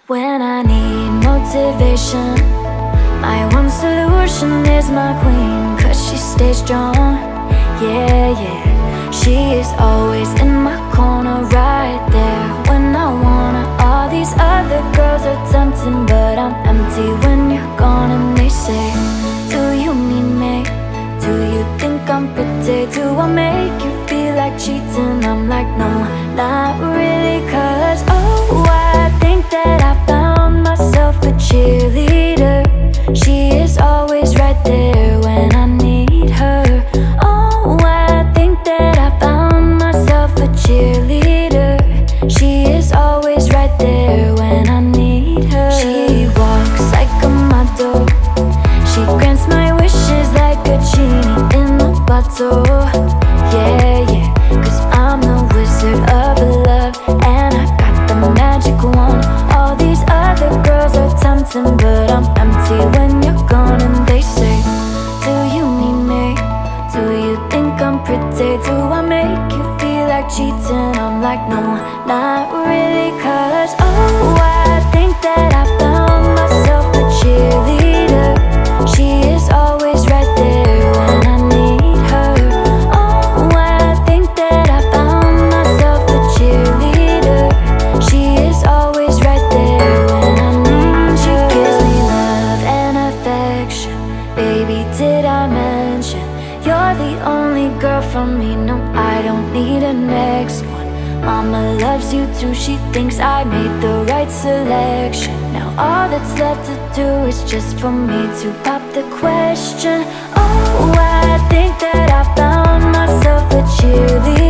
When I need motivation, my one solution is my queen, 'cause she stays strong, yeah, yeah. She is always in my corner, right there when I wanna. All these other girls are tempting, but I'm empty when you're gone. And they say, do you need me? Do you think I'm pretty? Do I make you feel like cheating? I'm like, no, not really, 'cause oh, I think that I found myself a cheerleader. She is always right there when I need her. Oh, I think that I found myself a cheerleader. She is always right there when I need her. She walks like a model. She grants my wishes like a genie in a bottle. Yeah, yeah, 'cause I'm the wizard of love, and I got the magic wand. All these other girls are tempting, but I'm empty when you're gone. And they say, do you need me? Do you think I'm pretty? Do I make you feel like cheating? I'm like, no, not really, 'cause oh, I think that I found myself a cheerleader. She is always right there when I need her. Oh, I think that I found myself a cheerleader. She is always right there when I need her. She gives me love and affection. Baby, did I mention you're the only girl for me? No, I don't need a next one. Mama loves you too, she thinks I made the right selection. Now all that's left to do is just for me to pop the question. Oh, I think that I found myself a cheerleader.